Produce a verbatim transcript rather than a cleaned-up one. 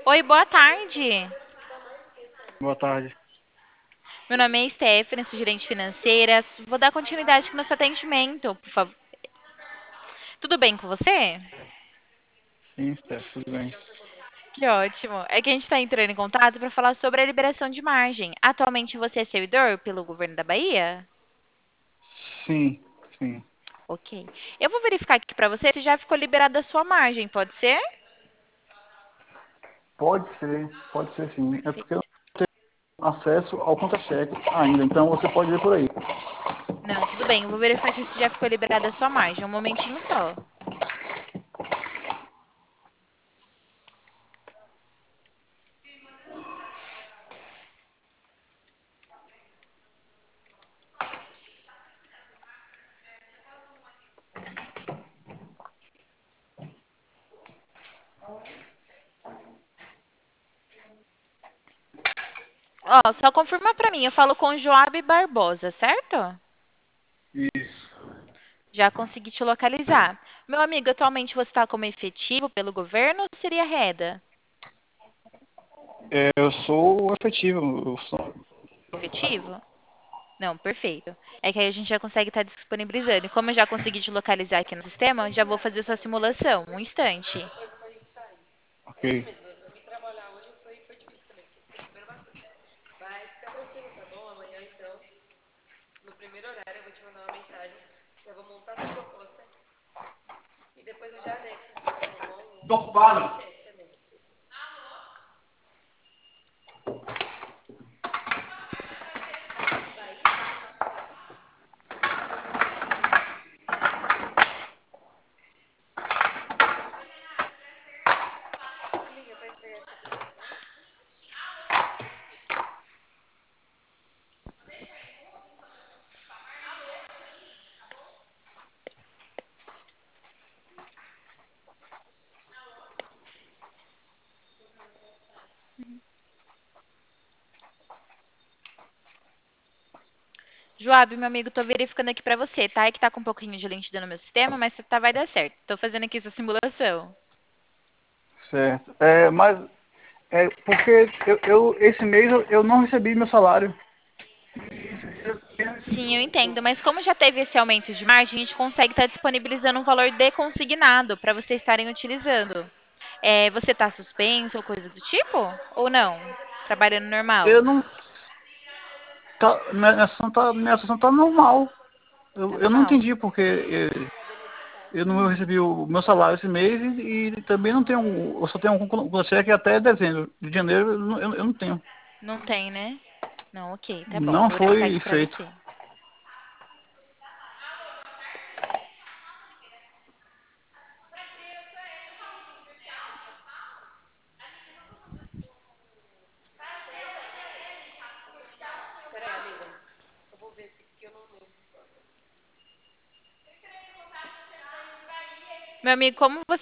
Oi, boa tarde. Boa tarde. Meu nome é Stephanie, sou gerente financeira. Vou dar continuidade com o nosso atendimento, por favor. Tudo bem com você? Sim, Steph, tudo bem. Que ótimo. É que a gente está entrando em contato para falar sobre a liberação de margem. Atualmente você é servidor pelo governo da Bahia? Sim, sim. Ok. Eu vou verificar aqui para você se já ficou liberada a sua margem, pode ser? Pode ser, pode ser sim. É porque eu Perfeito. não tenho acesso ao contra-cheque ainda, então você pode ver por aí. Não, tudo bem. Eu vou verificar aqui se já ficou liberada a sua margem. Um momentinho só. Ó, só confirma para mim. Eu falo com o Joab Barbosa, certo? Isso. Já consegui te localizar. Meu amigo, atualmente você está como efetivo pelo governo ou seria reda? É, eu sou efetivo. Eu sou... Efetivo? Não, perfeito. É que aí a gente já consegue estar disponibilizando. E como eu já consegui te localizar aqui no sistema, já vou fazer sua simulação. Um instante. Ok. Tô ocupado. Joab, meu amigo, tô verificando aqui pra você, tá? É que tá com um pouquinho de lentidão no meu sistema, mas tá, vai dar certo. Tô fazendo aqui sua simulação. Certo. É, mas é porque eu, eu- esse mês eu, eu não recebi meu salário. Sim, eu entendo, mas como já teve esse aumento de margem, a gente consegue estar disponibilizando um valor de consignado para vocês estarem utilizando. É, você está suspenso ou coisa do tipo? Ou não? Trabalhando normal? Eu não. Tá, minha situação tá, minha situação tá normal. Tá Eu, eu não normal? entendi porque eh, eu não recebi o meu salário esse mês e, e também não tenho. Eu só tenho um contra-cheque até dezembro. De janeiro eu não, eu, eu não tenho. Não tem, né? Não, ok, tá bom. Não Vou verificar foi aqui para feito. você. Meu amigo, como você